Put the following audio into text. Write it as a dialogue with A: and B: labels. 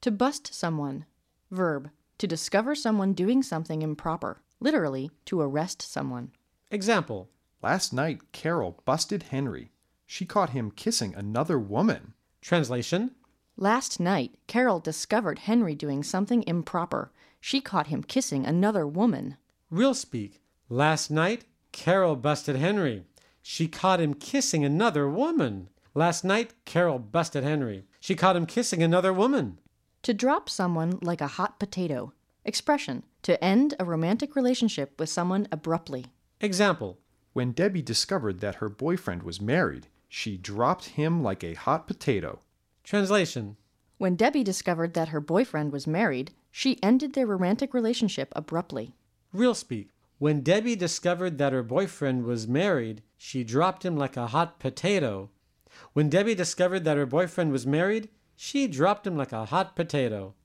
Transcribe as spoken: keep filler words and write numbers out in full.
A: To bust someone. Verb. To discover someone doing something improper. Literally, to arrest someone.
B: Example.
C: Last night, Carol busted Henry. She caught him kissing another woman.
B: Translation.
A: Last night, Carol discovered Henry doing something improper. She caught him kissing another woman.
B: Real speak. Last night, Carol busted Henry. She caught him kissing another woman. Last night, Carol busted Henry. She caught him kissing another woman.
A: To drop someone like a hot potato. Expression. To end a romantic relationship with someone abruptly.
B: Example.
C: When Debbie discovered that her boyfriend was married, she dropped him like a hot potato.
B: Translation.
A: When Debbie discovered that her boyfriend was married, she ended their romantic relationship abruptly.
B: Real speak. When Debbie discovered that her boyfriend was married, she dropped him like a hot potato. When Debbie discovered that her boyfriend was married, she dropped him like a hot potato.